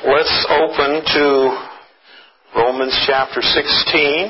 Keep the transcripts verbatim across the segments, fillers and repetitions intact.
Let's open to Romans chapter sixteen.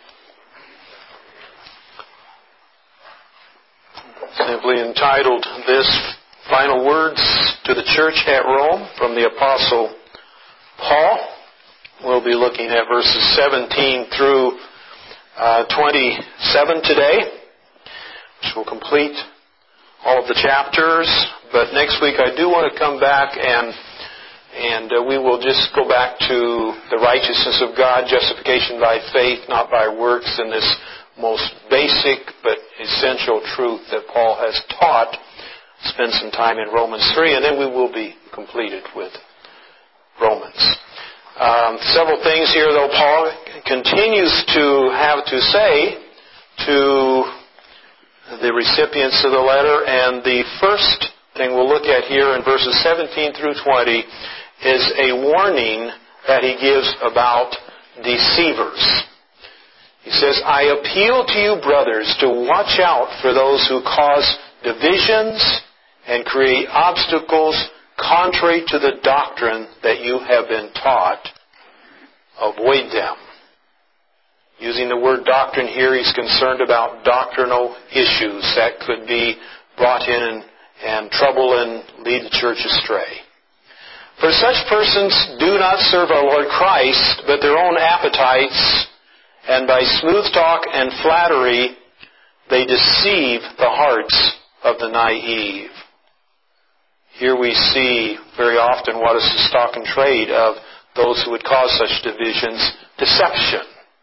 Simply entitled, This Final Words to the Church at Rome from the Apostle Paul. We'll be looking at verses seventeen through uh, twenty-seven today, which will complete all of the chapters. But next week I do want to come back and And uh, we will just go back to the righteousness of God, justification by faith, not by works, in this most basic but essential truth that Paul has taught. Spend some time in Romans three, and then we will be completed with Romans. Um, several things here, though, Paul continues to have to say to the recipients of the letter, and the first thing we'll look at here in verses seventeen through twenty is a warning that he gives about deceivers. He says, I appeal to you, brothers, to watch out for those who cause divisions and create obstacles contrary to the doctrine that you have been taught. Avoid them. Using the word doctrine here, he's concerned about doctrinal issues that could be brought in and trouble and lead the church astray. For such persons do not serve our Lord Christ, but their own appetites, and by smooth talk and flattery, they deceive the hearts of the naive. Here we see very often what is the stock and trade of those who would cause such divisions: deception.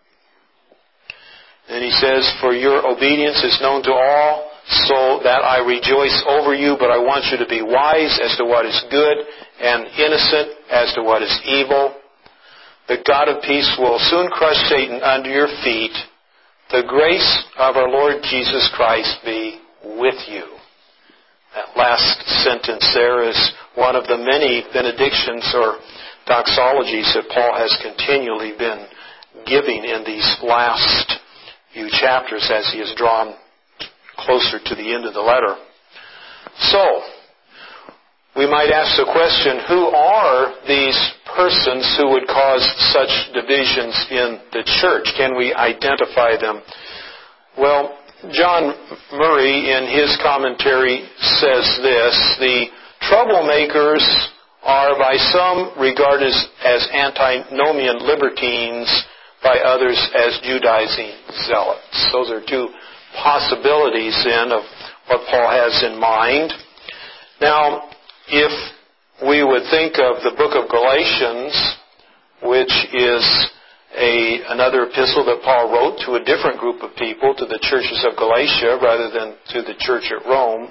And he says, for your obedience is known to all, so that I rejoice over you, but I want you to be wise as to what is good and innocent as to what is evil. The God of peace will soon crush Satan under your feet. The grace of our Lord Jesus Christ be with you. That last sentence there is one of the many benedictions or doxologies that Paul has continually been giving in these last few chapters as he has drawn closer to the end of the letter. So, we might ask the question, who are these persons who would cause such divisions in the church? Can we identify them? Well, John Murray in his commentary says this: the troublemakers are by some regarded as antinomian libertines, by others as Judaizing zealots. Those are two possibilities then of what Paul has in mind. Now, if we would think of the book of Galatians, which is a another epistle that Paul wrote to a different group of people, to the churches of Galatia rather than to the church at Rome,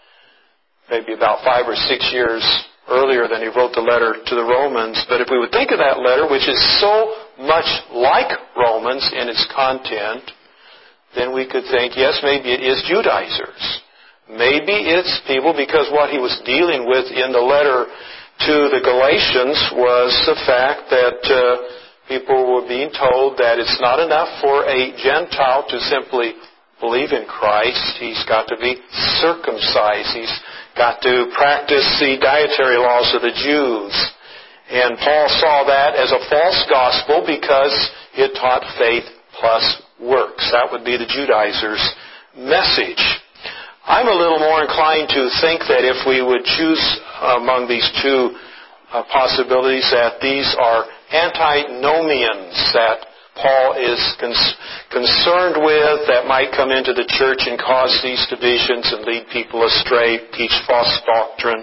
maybe about five or six years earlier than he wrote the letter to the Romans. But if we would think of that letter, which is so much like Romans in its content, then we could think, yes, maybe it is Judaizers. Maybe it's people, because what he was dealing with in the letter to the Galatians was the fact that uh, people were being told that it's not enough for a Gentile to simply believe in Christ. He's got to be circumcised. He's got to practice the dietary laws of the Jews. And Paul saw that as a false gospel because it taught faith plus works. That would be the Judaizers' message. I'm a little more inclined to think that if we would choose among these two uh, possibilities, that these are antinomians that Paul is cons- concerned with, that might come into the church and cause these divisions and lead people astray, teach false doctrine.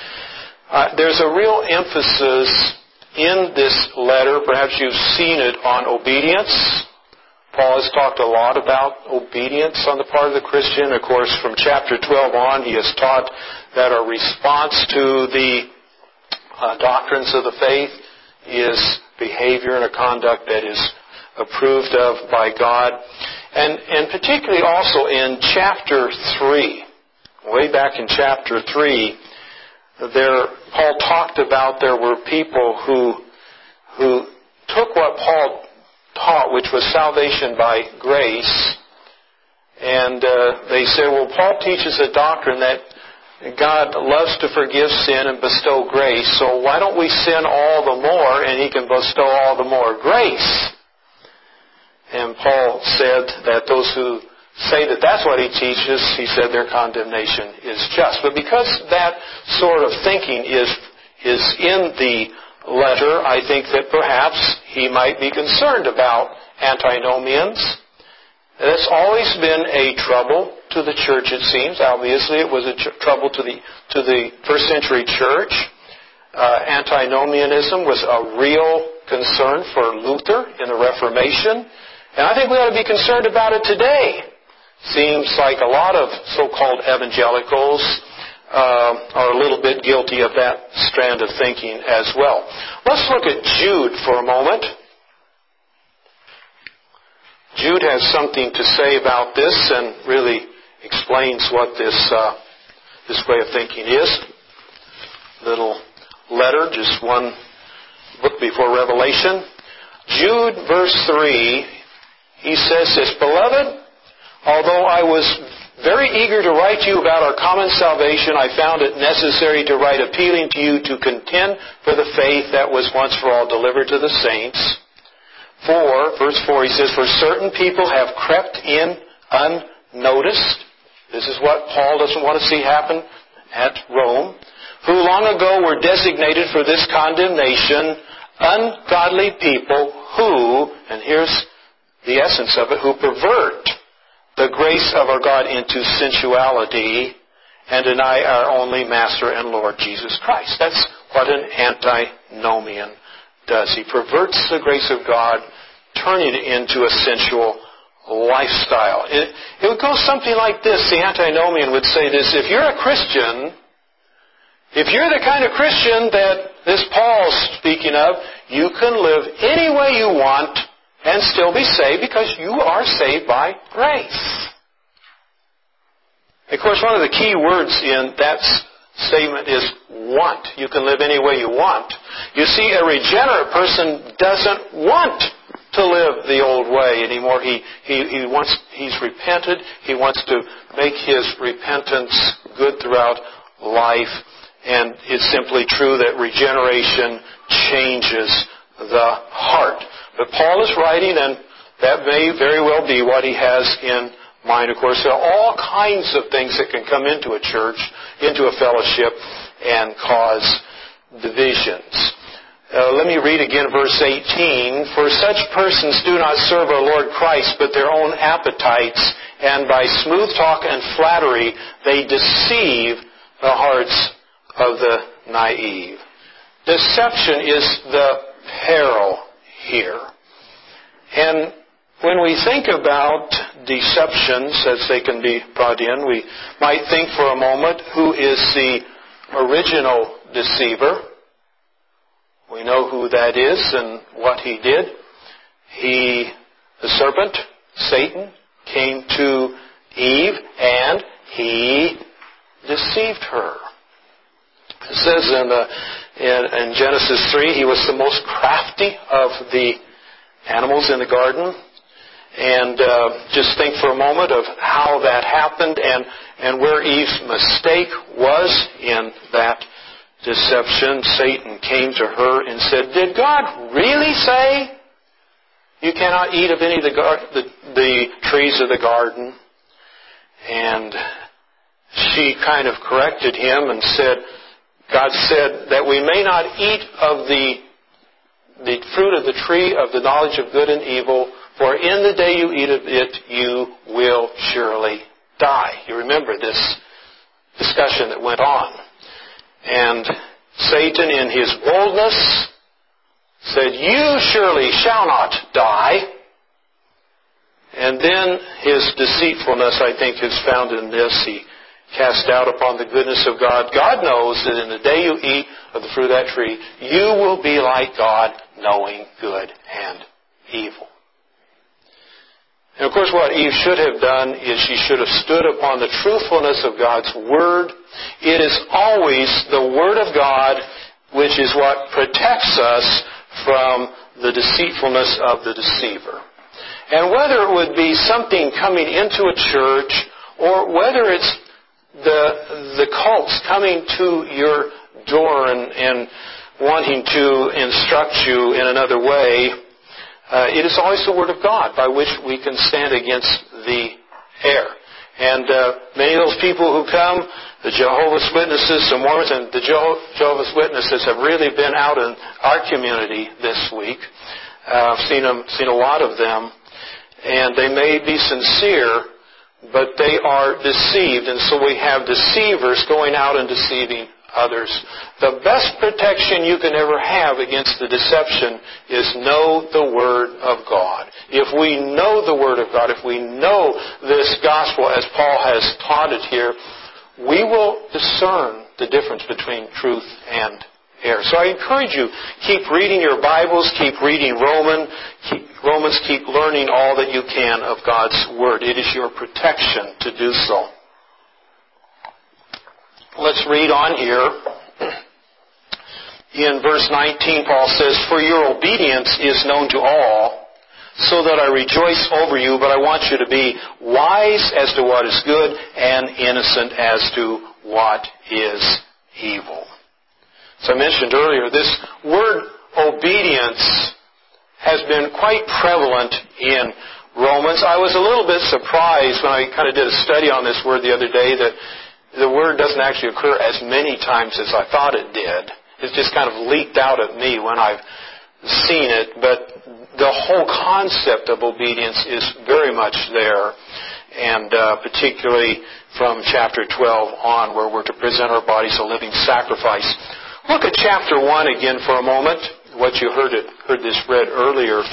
Uh, there's a real emphasis in this letter, perhaps you've seen it, on obedience. Paul has talked a lot about obedience on the part of the Christian. Of course, from chapter twelve on, he has taught that our response to the uh, doctrines of the faith is behavior and a conduct that is approved of by God. And, and particularly also in chapter three, way back in chapter three, there Paul talked about there were people who who took what Paul taught, which was salvation by grace, and uh, they said, well, Paul teaches a doctrine that God loves to forgive sin and bestow grace, so why don't we sin all the more and He can bestow all the more grace? And Paul said that those who say that that's what he teaches, he said their condemnation is just. But because that sort of thinking is, is in the letter, I think that perhaps he might be concerned about antinomians. That's always been a trouble to the church, it seems. Obviously, it was a tr- trouble to the to the first century church. Uh, antinomianism was a real concern for Luther in the Reformation. And I think we ought to be concerned about it today. Seems like a lot of so-called evangelicals uh, are a little bit guilty of that strand of thinking as well. Let's look at Jude for a moment. Jude has something to say about this and really explains what this uh, this way of thinking is. Little letter, just one book before Revelation. Jude, verse three, he says this, Beloved, although I was very eager to write to you about our common salvation, I found it necessary to write appealing to you to contend for the faith that was once for all delivered to the saints. For, verse four, he says, For certain people have crept in unnoticed. This is what Paul doesn't want to see happen at Rome. Who long ago were designated for this condemnation, ungodly people who, and here's the essence of it, who pervert the grace of our God into sensuality and deny our only Master and Lord Jesus Christ. That's what an antinomian does. He perverts the grace of God, turning it into a sensual lifestyle. It, it would go something like this. The antinomian would say this, if you're a Christian, if you're the kind of Christian that this Paul's speaking of, you can live any way you want and still be saved because you are saved by grace. Of course, one of the key words in that statement is want. You can live any way you want. You see, a regenerate person doesn't want to live the old way anymore. He, he, he wants, he's repented. He wants to make his repentance good throughout life. And it's simply true that regeneration changes the heart. But Paul is writing, and that may very well be what he has in mind. Of course, there are all kinds of things that can come into a church, into a fellowship, and cause divisions. Uh, let me read again verse eighteen. For such persons do not serve our Lord Christ, but their own appetites, and by smooth talk and flattery they deceive the hearts of the naive. Deception is the peril here. And when we think about deceptions as they can be brought in, we might think for a moment, who is the original deceiver? We know who that is and what he did. He, the serpent, Satan, came to Eve and he deceived her. It says in, the, in, in Genesis three, he was the most crafty of the animals in the garden. And uh, just think for a moment of how that happened and, and where Eve's mistake was in that deception. Satan came to her and said, Did God really say you cannot eat of any of the, gar- the, the trees of the garden? And she kind of corrected him and said, God said that we may not eat of the, the fruit of the tree of the knowledge of good and evil, for in the day you eat of it, you will surely die. You remember this discussion that went on. And Satan, in his boldness, said, You surely shall not die. And then his deceitfulness, I think, is found in this. He cast doubt upon the goodness of God. God knows that in the day you eat of the fruit of that tree, you will be like God, knowing good and evil. And of course, what Eve should have done is she should have stood upon the truthfulness of God's Word. It is always the Word of God which is what protects us from the deceitfulness of the deceiver. And whether it would be something coming into a church or whether it's the the cults coming to your door and, and wanting to instruct you in another way, uh, it is always the Word of God by which we can stand against the error. And uh, many of those people who come, the Jehovah's Witnesses, the Mormons, and the Jeho- Jehovah's Witnesses have really been out in our community this week. Uh, I've seen them, seen a lot of them, and they may be sincere, but they are deceived, and so we have deceivers going out and deceiving others. The best protection you can ever have against the deception is know the Word of God. If we know the Word of God, if we know this gospel as Paul has taught it here, we will discern the difference between truth and error. So I encourage you, keep reading your Bibles, keep reading Roman, keep, Romans, keep learning all that you can of God's Word. It is your protection to do so. Let's read on here. In verse nineteen, Paul says, "For your obedience is known to all, so that I rejoice over you, but I want you to be wise as to what is good and innocent as to what is evil." As I mentioned earlier, this word obedience has been quite prevalent in Romans. I was a little bit surprised when I kind of did a study on this word the other day that the word doesn't actually occur as many times as I thought it did. It's just kind of leaked out at me when I've seen it, but the whole concept of obedience is very much there, and uh, particularly from chapter twelve on, where we're to present our bodies a living sacrifice. Look at chapter one again for a moment, what you heard, it, heard this read earlier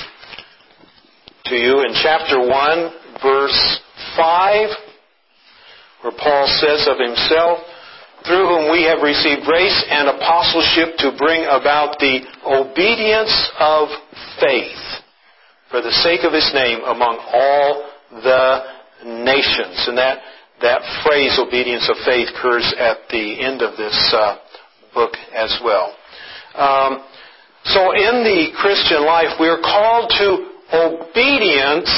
to you. In chapter one, verse five, where Paul says of himself, "Through whom we have received grace and apostleship to bring about the obedience of faith for the sake of His name among all the nations." And that, that phrase, obedience of faith, occurs at the end of this uh, book as well. Um, so in the Christian life, we are called to obedience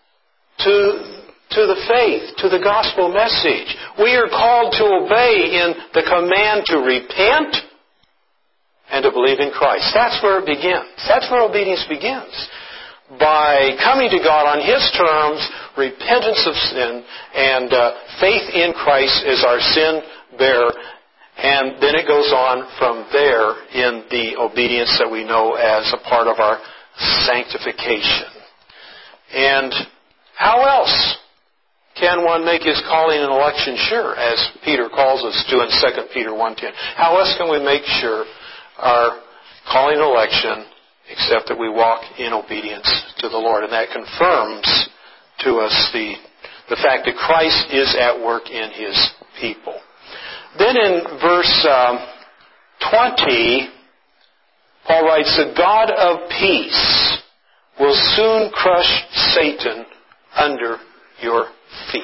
to to the faith, to the gospel message. We are called to obey in the command to repent and to believe in Christ. That's where it begins. That's where obedience begins. By coming to God on His terms, repentance of sin, and uh, faith in Christ as our sin bearer. And then it goes on from there in the obedience that we know as a part of our sanctification. And how else can one make his calling and election sure, as Peter calls us to in Second Peter one ten? How else can we make sure our calling and election except that we walk in obedience to the Lord? And that confirms to us the, the fact that Christ is at work in His people. Then in verse um, twenty, Paul writes, "The God of peace will soon crush Satan under your feet."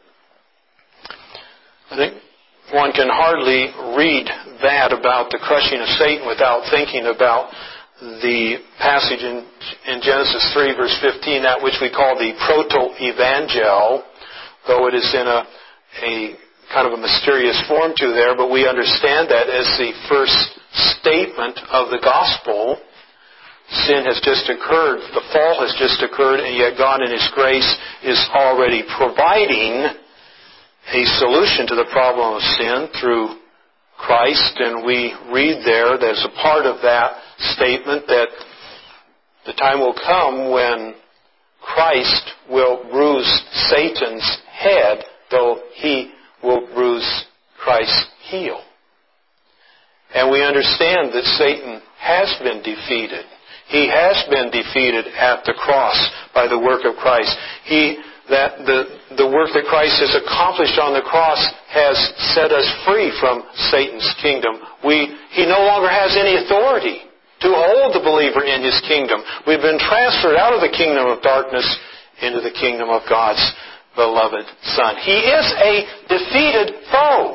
I think one can hardly read that about the crushing of Satan without thinking about the passage in, in Genesis three, verse fifteen, that which we call the proto-evangel, though it is in a, a kind of a mysterious form to there, but we understand that as the first statement of the gospel. Sin has just occurred, the fall has just occurred, and yet God in His grace is already providing a solution to the problem of sin through Christ. And we read there that as a part of that statement that the time will come when Christ will bruise Satan's head, though He will bruise Christ's heel. And we understand that Satan has been defeated. He has been defeated at the cross by the work of Christ. He, that the, the work that Christ has accomplished on the cross has set us free from Satan's kingdom. We, he no longer has any authority to hold the believer in his kingdom. We've been transferred out of the kingdom of darkness into the kingdom of God's beloved Son. He is a defeated foe.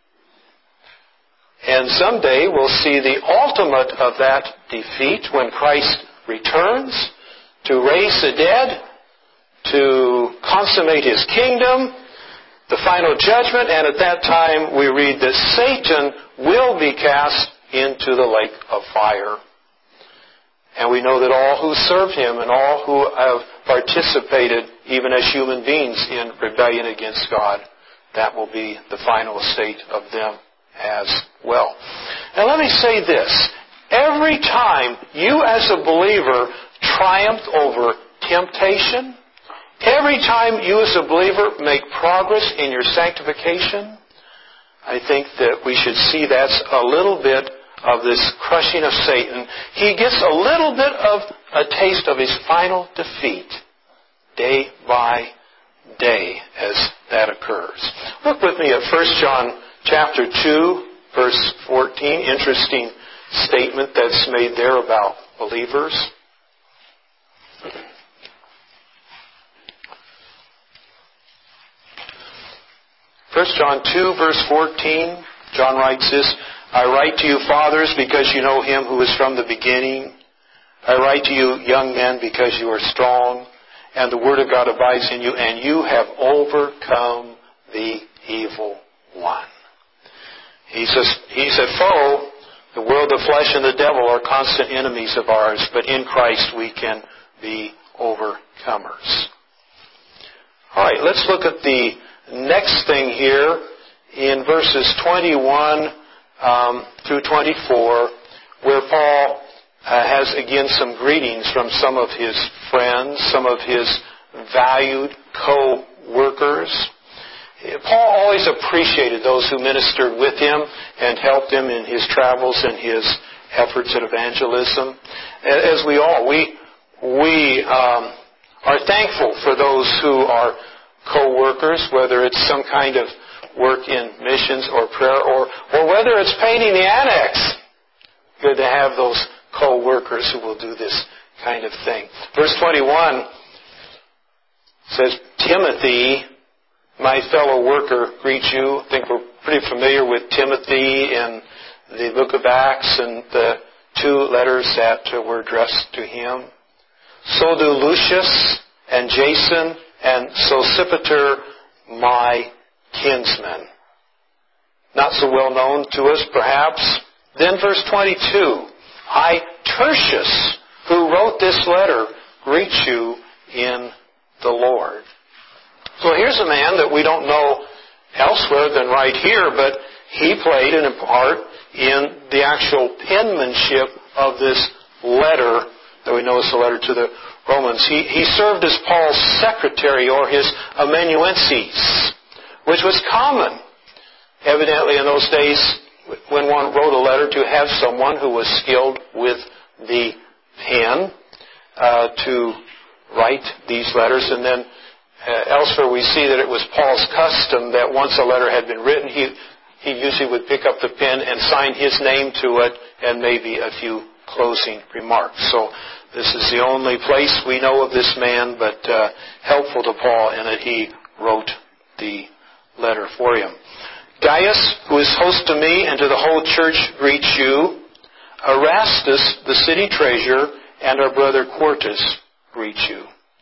And someday we'll see the ultimate of that defeat when Christ returns to raise the dead, to consummate His kingdom, the final judgment, and at that time we read that Satan will be cast into the lake of fire. And we know that all who serve him and all who have participated, even as human beings, in rebellion against God, that will be the final state of them as well. Now let me say this. Every time you as a believer triumph over temptation, every time you as a believer make progress in your sanctification, I think that we should see that's a little bit of this crushing of Satan. He gets a little bit of a taste of his final defeat day by day as that occurs. Look with me at First John chapter two, verse fourteen. Interesting statement that's made there about believers. First John two, verse fourteen, John writes this, I write to you, fathers, because you know him who is from the beginning. I write to you, young men, because you are strong, and the word of God abides in you, and you have overcome the evil one. He's a, he's a foe. The world, the flesh, and the devil are constant enemies of ours, but in Christ we can be overcomers. All right, let's look at the next thing here in verses twenty-one um, through twenty-four, where Paul uh, has again some greetings from some of his friends, some of his valued co-workers. Paul always appreciated those who ministered with him and helped him in his travels and his efforts at evangelism. As we all, we we um, are thankful for those who are co-workers, whether it's some kind of work in missions or prayer, or, or whether it's painting the annex. Good to have those co-workers who will do this kind of thing. Verse twenty-one says, Timothy, my fellow worker, greets you. I think we're pretty familiar with Timothy in the book of Acts and the two letters that were addressed to him. So do Lucius and Jason and Sosipater, my kinsmen. Not so well known to us, perhaps. Then verse twenty-two, I, Tertius, who wrote this letter, greet you in the Lord. So here's a man that we don't know elsewhere than right here, but he played an part in the actual penmanship of this letter that we know is the letter to the Romans. He, he served as Paul's secretary, or his amanuensis, which was common, evidently in those days, when one wrote a letter, to have someone who was skilled with the pen uh, to write these letters. And then uh, elsewhere we see that it was Paul's custom that once a letter had been written, he, he usually would pick up the pen and sign his name to it and maybe a few closing remarks. So this is the only place we know of this man, but uh, helpful to Paul in that he wrote the letter for him. Gaius, who is host to me and to the whole church, greets you. Erastus, the city treasurer, and our brother Quartus greet you.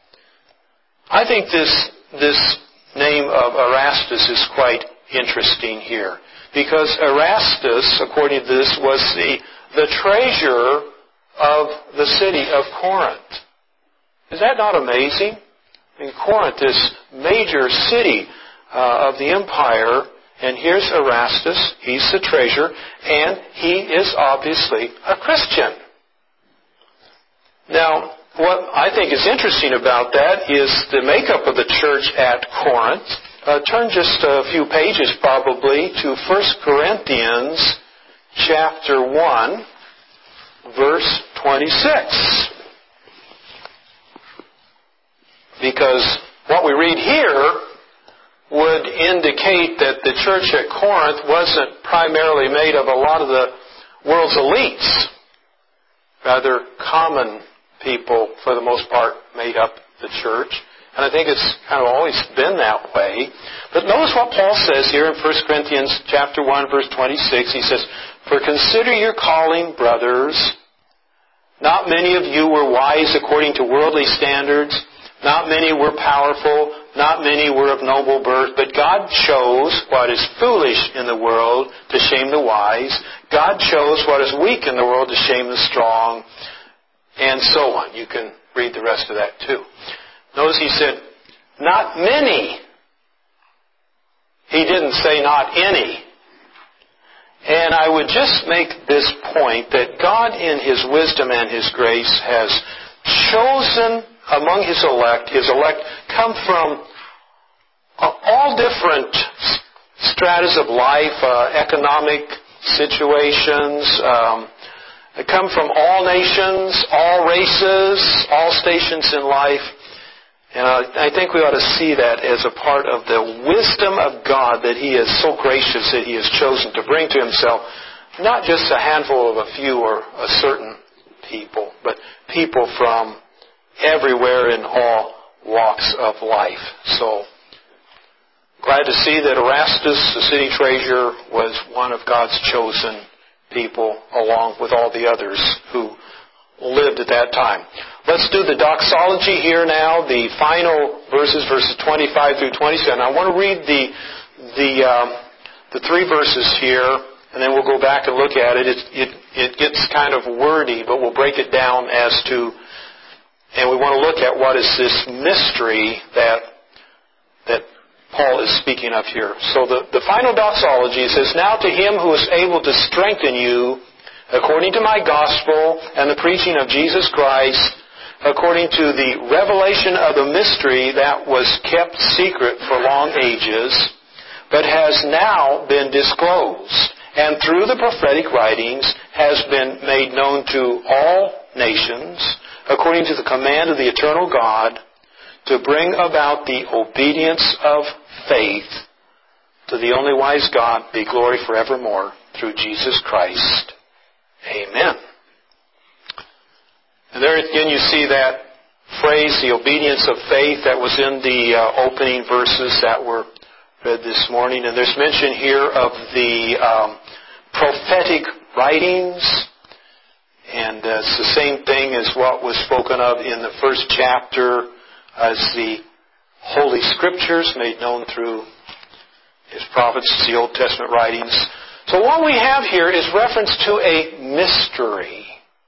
I think this this name of Erastus is quite interesting here, because Erastus, according to this, was the the treasurer of the city of Corinth. Is that not amazing? I mean, Corinth, this major city uh, of the empire, and here's Erastus, he's the treasurer, and he is obviously a Christian. Now, what I think is interesting about that is the makeup of the church at Corinth. Uh, turn just a few pages probably to First Corinthians chapter one, verse twenty-six. Because what we read here would indicate that the church at Corinth wasn't primarily made of a lot of the world's elites. Rather, common people, for the most part, made up the church. And I think it's kind of always been that way. But notice what Paul says here in First Corinthians chapter one, verse twenty-six. He says, For consider your calling, brothers. Not many of you were wise according to worldly standards. Not many were powerful. not many were of noble birth, but God chose what is foolish in the world to shame the wise. God chose what is weak in the world to shame the strong, and so on. You can read the rest of that too. Notice he said, not many. He didn't say not any. And I would just make this point that God in His wisdom and His grace has chosen among His elect, His elect come from all different stratas of life, uh, economic situations, um, they come from all nations, all races, all stations in life. And I think we ought to see that as a part of the wisdom of God, that He is so gracious that He has chosen to bring to Himself not just a handful of a few or a certain people, but people from everywhere in all walks of life. So, glad to see that Erastus, the city treasurer, was one of God's chosen people along with all the others who lived at that time. Let's do the doxology here now, the final verses, verses twenty-five through twenty-seven. I want to read the the um, the three verses here, and then we'll go back and look at it. It it it gets kind of wordy, but we'll break it down as to, and we want to look at what is this mystery that that Paul is speaking of here. So the the final doxology says, "Now to Him who is able to strengthen you according to my gospel and the preaching of Jesus Christ, according to the revelation of the mystery that was kept secret for long ages, but has now been disclosed, and through the prophetic writings has been made known to all nations, according to the command of the eternal God, to bring about the obedience of faith to the only wise God, be glory forevermore, through Jesus Christ. Amen." And there again you see that phrase, the obedience of faith, that was in the uh, opening verses that were read this morning. And there's mention here of the um, prophetic writings. And uh, it's the same thing as what was spoken of in the first chapter as the Holy Scriptures made known through His prophets, the Old Testament writings. So what we have here is reference to a mystery.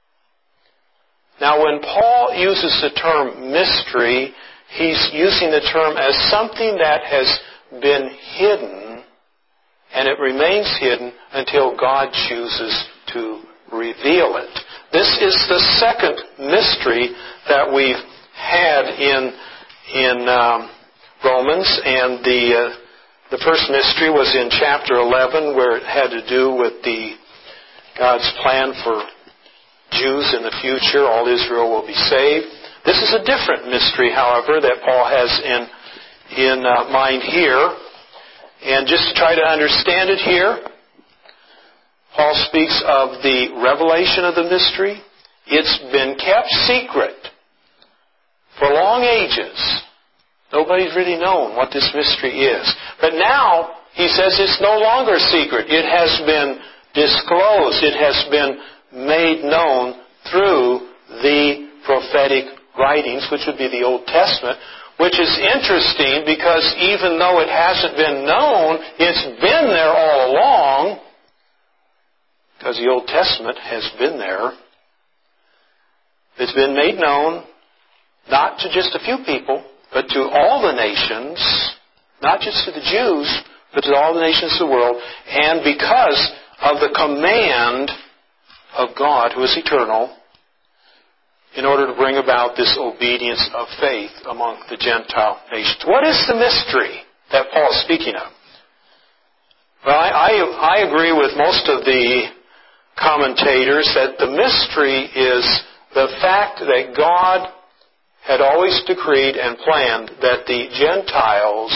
Now, when Paul uses the term mystery, he's using the term as something that has been hidden, and it remains hidden until God chooses to reveal it. This is the second mystery that we've had in in um, Romans, and the uh, the first mystery was in chapter eleven, where it had to do with the God's plan for Jews in the future. All Israel will be saved. This is a different mystery, however, that Paul has in in uh, mind here. And just to try to understand it here, Paul speaks of the revelation of the mystery. It's been kept secret for long ages. Nobody's really known what this mystery is. But now, he says it's no longer secret. It has been disclosed. It has been made known through the prophetic writings, which would be the Old Testament, which is interesting because even though it hasn't been known, it's been there all along, because the Old Testament has been there. It's been made known not to just a few people, but to all the nations, not just to the Jews, but to all the nations of the world, and because of the command of God, who is eternal, in order to bring about this obedience of faith among the Gentile nations. What is the mystery that Paul is speaking of? Well, I, I, I agree with most of the commentators that the mystery is the fact that God had always decreed and planned that the Gentiles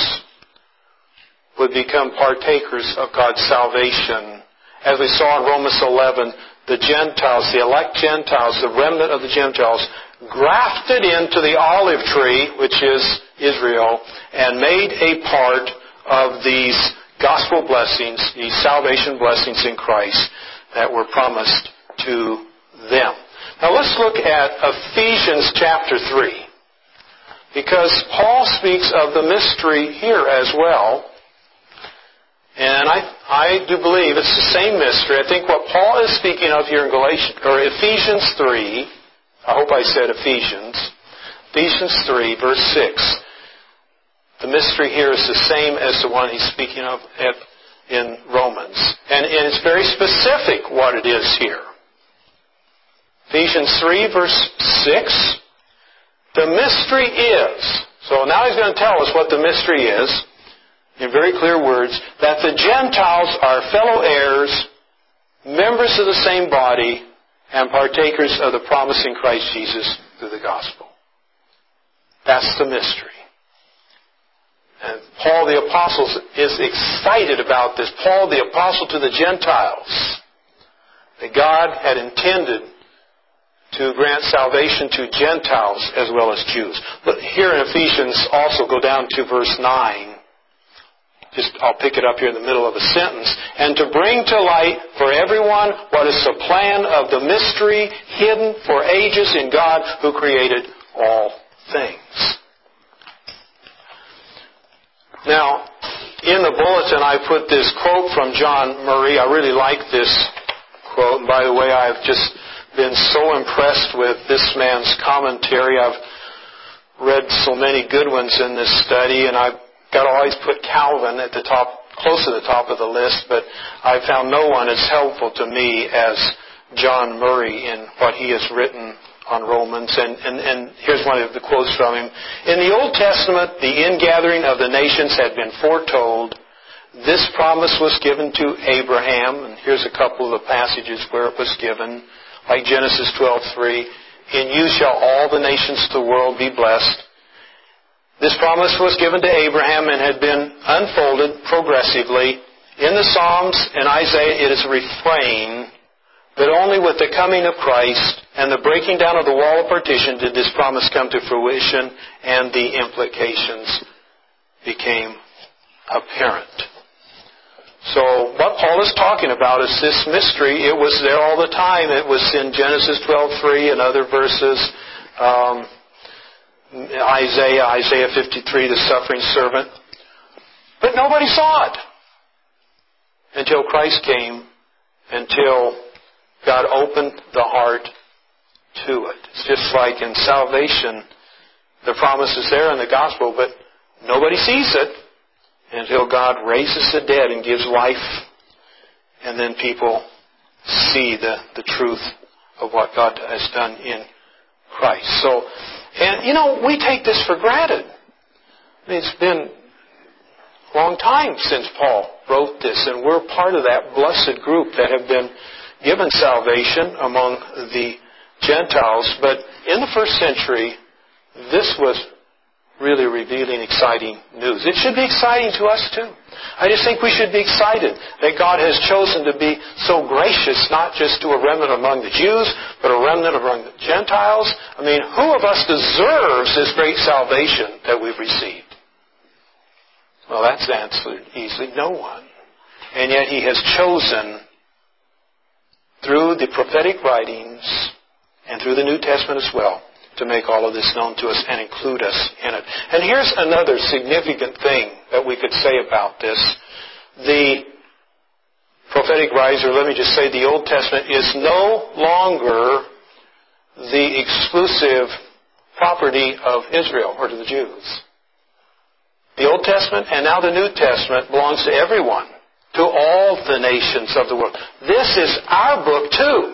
would become partakers of God's salvation. As we saw in Romans eleven, the Gentiles, the elect Gentiles, the remnant of the Gentiles, grafted into the olive tree, which is Israel, and made a part of these gospel blessings, these salvation blessings in Christ that were promised to them. Now let's look at Ephesians chapter three. because Paul speaks of the mystery here as well. And I, I do believe it's the same mystery. I think what Paul is speaking of here in Galatians, or Ephesians three, I hope I said Ephesians, Ephesians three, verse six. The mystery here is the same as the one he's speaking of at, in Romans. And, and it's very specific what it is here. Ephesians three, verse six. The mystery is, so now he's going to tell us what the mystery is, in very clear words, that the Gentiles are fellow heirs, members of the same body, and partakers of the promise in Christ Jesus through the gospel. That's the mystery. And Paul the Apostle is excited about this. Paul the Apostle to the Gentiles. That God had intended to grant salvation to Gentiles as well as Jews. But here in Ephesians, also go down to verse nine. Just, I'll pick it up here in the middle of a sentence. And to bring to light for everyone what is the plan of the mystery hidden for ages in God who created all things. Now, in the bulletin I put this quote from John Murray. I really like this quote. And by the way, I've just been so impressed with this man's commentary. I've read so many good ones in this study, and I've got to always put Calvin at the top, close to the top of the list, but I found no one as helpful to me as John Murray in what he has written on Romans. And, and, and here's one of the quotes from him. In the Old Testament, the ingathering of the nations had been foretold. This promise was given to Abraham, and here's a couple of the passages where it was given, like Genesis twelve three. In you shall all the nations of the world be blessed. This promise was given to Abraham and had been unfolded progressively. In the Psalms and Isaiah it is a refrain, but only with the coming of Christ and the breaking down of the wall of partition did this promise come to fruition and the implications became apparent. So what Paul is talking about is this mystery. It was there all the time. It was in Genesis twelve three and other verses. Um, Isaiah, Isaiah fifty-three, the suffering servant. But nobody saw it until Christ came, until God opened the heart to it. It's just like in salvation, the promise is there in the gospel, but nobody sees it until God raises the dead and gives life, and then people see the, the truth of what God has done in Christ. So, and, you know, we take this for granted. I mean, it's been a long time since Paul wrote this, and we're part of that blessed group that have been given salvation among the Gentiles. But in the first century, this was really revealing exciting news. It should be exciting to us, too. I just think we should be excited that God has chosen to be so gracious, not just to a remnant among the Jews, but a remnant among the Gentiles. I mean, who of us deserves this great salvation that we've received? Well, that's answered easily. No one. And yet He has chosen, through the prophetic writings and through the New Testament as well, to make all of this known to us and include us in it. And here's another significant thing that we could say about this. The prophetic writings, or let me just say the Old Testament, is no longer the exclusive property of Israel or to the Jews. The Old Testament and now the New Testament belongs to everyone, to all the nations of the world. This is our book too.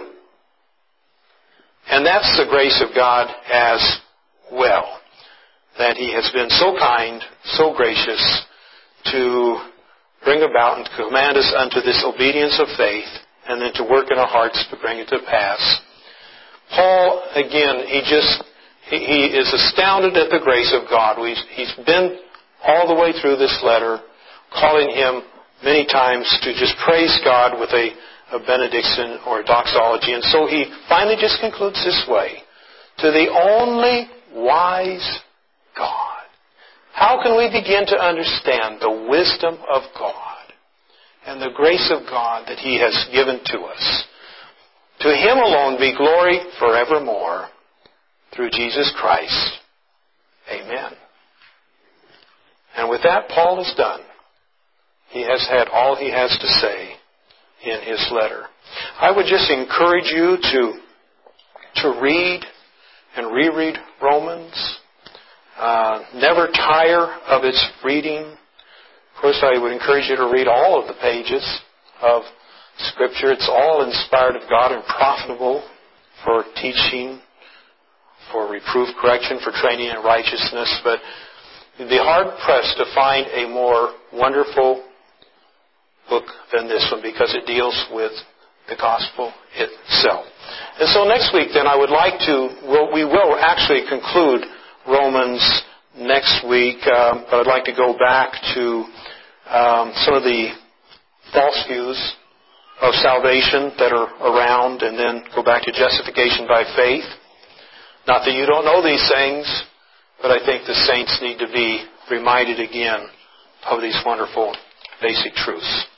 And that's the grace of God as well. That He has been so kind, so gracious to bring about and to command us unto this obedience of faith and then to work in our hearts to bring it to pass. Paul, again, he just, he, he is astounded at the grace of God. We've, he's been all the way through this letter calling him many times to just praise God with a a benediction or a doxology. And so he finally just concludes this way. To the only wise God. How can we begin to understand the wisdom of God and the grace of God that He has given to us? To Him alone be glory forevermore through Jesus Christ. Amen. Amen. And with that, Paul is done. He has had all he has to say in his letter. I would just encourage you to, to read and reread Romans. Uh, never tire of its reading. Of course, I would encourage you to read all of the pages of Scripture. It's all inspired of God and profitable for teaching, for reproof, correction, for training in righteousness. But you'd be hard-pressed to find a more wonderful book than this one because it deals with the gospel itself. And so next week, then, I would like to, well, we will actually conclude Romans next week, um, but I'd like to go back to um, some of the false views of salvation that are around, and then go back to justification by faith. Not that you don't know these things, but I think the saints need to be reminded again of these wonderful basic truths.